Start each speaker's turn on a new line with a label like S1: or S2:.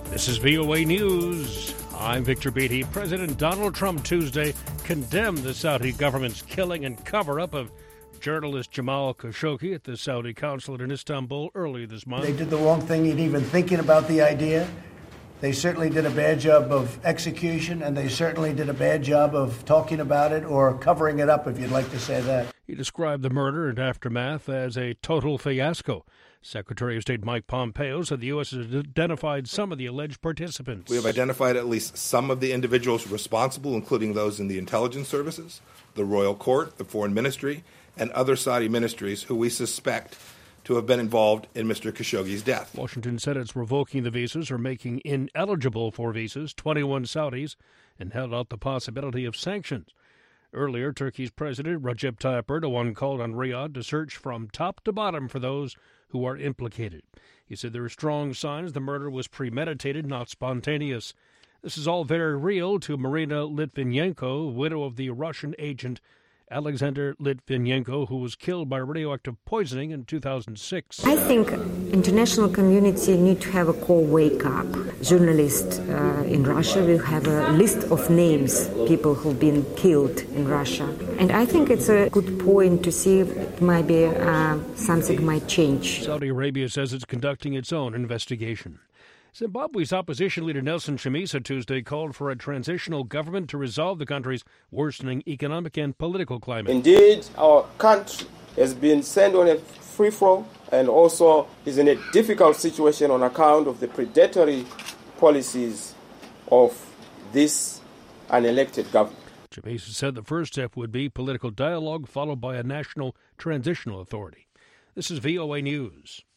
S1: This is VOA News. I'm Victor Beatty. President Donald Trump Tuesday condemned the Saudi government's killing and cover-up of journalist Jamal Khashoggi at the Saudi consulate in Istanbul early this month.
S2: They did the wrong thing in even thinking about the idea. They certainly did a bad job of execution, and they certainly did a bad job of talking about it or covering it up, if you'd like to say that.
S1: He described the murder and aftermath as a total fiasco. Secretary of State Mike Pompeo said the U.S. has identified some of the alleged participants.
S3: We have identified at least some of the individuals responsible, including those in the intelligence services, the royal court, the foreign ministry, and other Saudi ministries who we suspect to have been involved in Mr. Khashoggi's death.
S1: Washington said it's revoking the visas or making ineligible for visas 21 Saudis and held out the possibility of sanctions. Earlier, Turkey's President Recep Tayyip Erdogan called on Riyadh to search from top to bottom for those who are implicated. He said there are strong signs the murder was premeditated, not spontaneous. This is all very real to Marina Litvinenko, widow of the Russian agent Alexander Litvinenko, who was killed by radioactive poisoning in 2006.
S4: I think international community need to have a call wake up. Journalists in Russia will have a list of names, people who've been killed in Russia. And I think it's a good point to see if maybe something might change.
S1: Saudi Arabia says it's conducting its own investigation. Zimbabwe's opposition leader Nelson Chamisa Tuesday called for a transitional government to resolve the country's worsening economic and political climate.
S5: Indeed, our country has been sent on a free-for-all and also is in a difficult situation on account of the predatory policies of this unelected government.
S1: Chamisa said the first step would be political dialogue followed by a national transitional authority. This is VOA News.